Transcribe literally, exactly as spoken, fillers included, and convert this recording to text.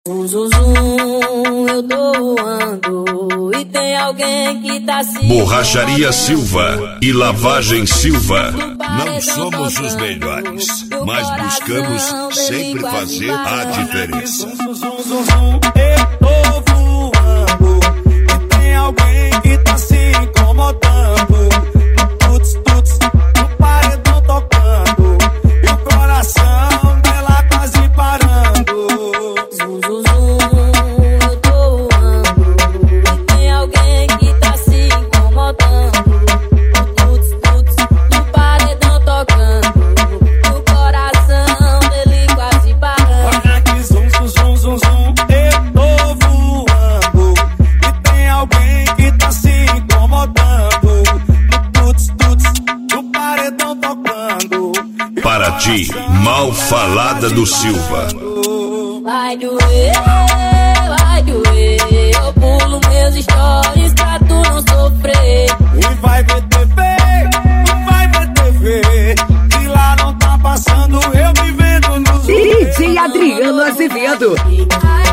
Zum, zum, zum, eu tô voando e tem alguém que tá se... Borracharia Silva e Lavagem Silva. Não somos os melhores, mas buscamos sempre fazer a diferença. Zum, zum, zum, zum, eu tô voando e tem alguém que tá se incomodando. Tuts, tuts, no paredão tocando e o coração dela quase parando. Zum, zum, zum, eu tô voando e tem alguém que tá se incomodando. Tuts, tuts, no paredão tocando e o coração dele quase parando. Olha que zum, zum, zum, zum, zum, eu tô voando e tem alguém que tá se incomodando. Tuts, tuts, no paredão tocando. Para ti, mal falada do Silva. Vai doer, vai doer. Eu pulo meus stories pra tu não sofrer. E vai ver T V, vai ver T V. E lá não tá passando eu me vendo nos... D J Adriano Azevedo. Ai,